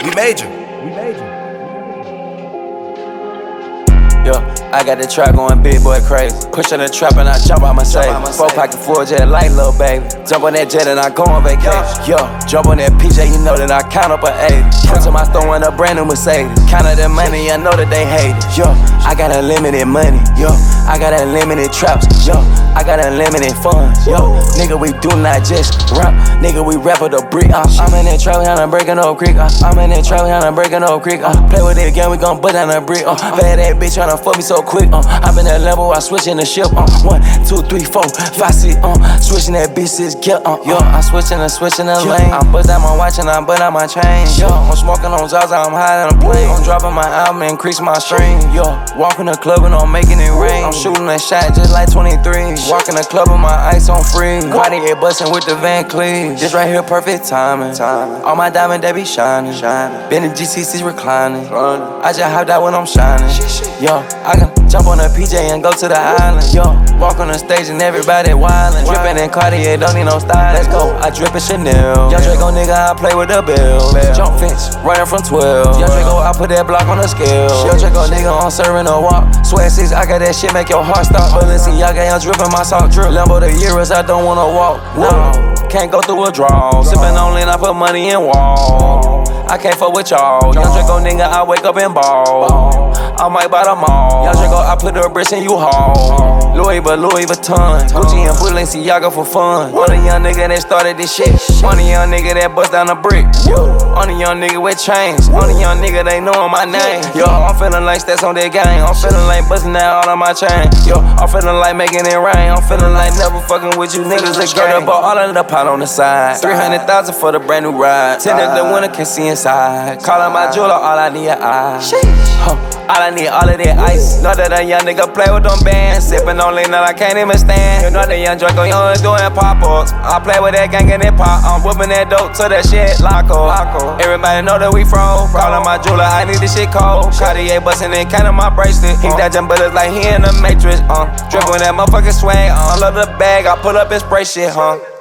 We major. Yeah, I got the trap going big boy crazy. Pushing the trap and I jump out my safe. 4 pocket full jet like little baby. Jump on that jet and I go on vacation. Yo, jump on that PJ, you know that I count up an 80. Put to my store in a brand new Mercedes. Count up that money, I know that they hate it. Yo, I got unlimited money. Yo, I got unlimited traps. Yo, I got unlimited funds. Yo, nigga, we do not just rap. Nigga, we rap with a brick. I'm in that trap, and I'm breaking up creek. I'm in that trap, and I'm breaking up creek. Play with it again, we gon' put down a brick. Bad that bitch tryna fuck me so quick. I'm in that level, I switching the ship. 1, 2, 3, 4, 5, 6. Switching that bitch 6 get. Yo, I'm switching the lane. I'm bust out my watch and I bust out my chain. Yo, I'm smoking on Zaza, I'm high on a plane. I'm dropping my album, increase my stream. Yo, walking the club and I'm making it rain. I'm shooting a shot just like 23. Walking the club with my ice on free. Body head bustin' with the Van Cleef. This right here perfect timing. All my diamond they be shining. Been in GCC's reclining. I just hopped out when I'm shining. Yo, I can jump on a PJ and go to the island. Yo, walk on the stage and everybody wildin'. Drippin' in Cartier, don't need no style. Let's go, I drip in Chanel. Young Draco nigga, I play with the bill. Jump fence, running from 12. Young Draco, I put that block on the scale. Young Draco nigga, I'm serving a walk. Sweat 6, I got that shit, make your heart stop. Balenciaga, I'm drippin' my salt drip. Lambo the Euros, I don't wanna walk. No, can't go through a draw. Sippin' on lean, I put money in wall. I can't fuck with y'all. Young Draco nigga, I wake up and ball. I might buy them all. Young Draco, I put the bricks in U-Haul. Louis Vuitton. Gucci and Balenciaga for fun. One of young nigga that started this shit. One of young nigga that bust down a brick. On a young nigga with chains. On a young nigga they knowin' my name. Yo, I'm feeling like stats on that gang. I'm feeling like bustin' out all of my chain. Yo, I'm feeling like making it rain. I'm feeling like never fucking with you niggas again. But all of the pot on the side. 300,000 for the brand new ride. 10 if the winner can see inside. Callin' my jeweler, all I need is eyes. All I need, all of that ice. Know that a young nigga play with them bands. Sippin' on lean that I can't even stand. You know that young Draco, you only doing pop-ups. I play with that gang and it pop. I'm whipping that dope to that shit loco. Everybody know that we froze. Callin' my jeweler, I need this shit cold. Cartier bustin' and countin' my bracelet. He dodging bullets like he in the Matrix. Drippin' that motherfucking swag. All of the bag, I pull up and spray shit,